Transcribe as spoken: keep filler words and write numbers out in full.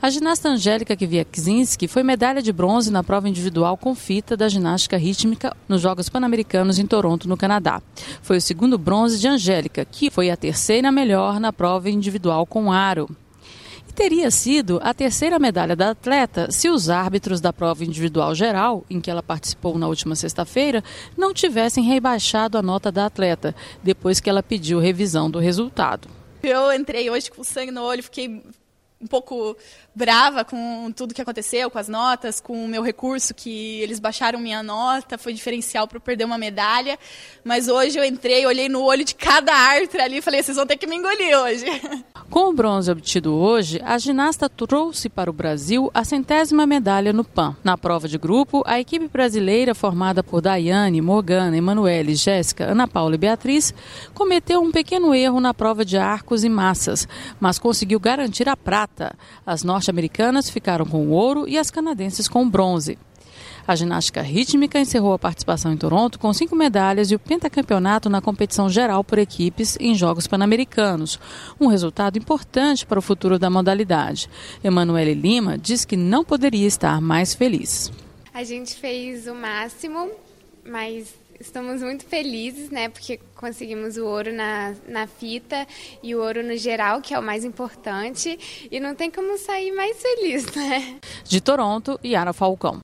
A ginasta Angélica Kwiatkowski foi medalha de bronze na prova individual com fita da ginástica rítmica nos Jogos Pan-Americanos em Toronto, no Canadá. Foi o segundo bronze de Angélica, que foi a terceira melhor na prova individual com aro. E teria sido a terceira medalha da atleta se os árbitros da prova individual geral, em que ela participou na última sexta-feira, não tivessem rebaixado a nota da atleta, depois que ela pediu revisão do resultado. Eu entrei hoje com sangue no olho, fiquei um pouco brava com tudo que aconteceu, com as notas, com o meu recurso, que eles baixaram minha nota, foi diferencial para eu perder uma medalha. Mas hoje eu entrei, olhei no olho de cada árbitra ali e falei, vocês vão ter que me engolir hoje. Com o bronze obtido hoje, a ginasta trouxe para o Brasil a centésima medalha no Pan. Na prova de grupo, a equipe brasileira, formada por Daiane, Morgana, Emanuele, Jéssica, Ana Paula e Beatriz, cometeu um pequeno erro na prova de arcos e massas, mas conseguiu garantir a prata. As norte-americanas ficaram com o ouro e as canadenses com o bronze. A ginástica rítmica encerrou a participação em Toronto com cinco medalhas e o pentacampeonato na competição geral por equipes em Jogos Pan-Americanos. Um resultado importante para o futuro da modalidade. Emanuele Lima diz que não poderia estar mais feliz. A gente fez o máximo, mas estamos muito felizes, né, porque conseguimos o ouro na, na fita e o ouro no geral, que é o mais importante, e não tem como sair mais feliz, né? De Toronto, Yara Falcão.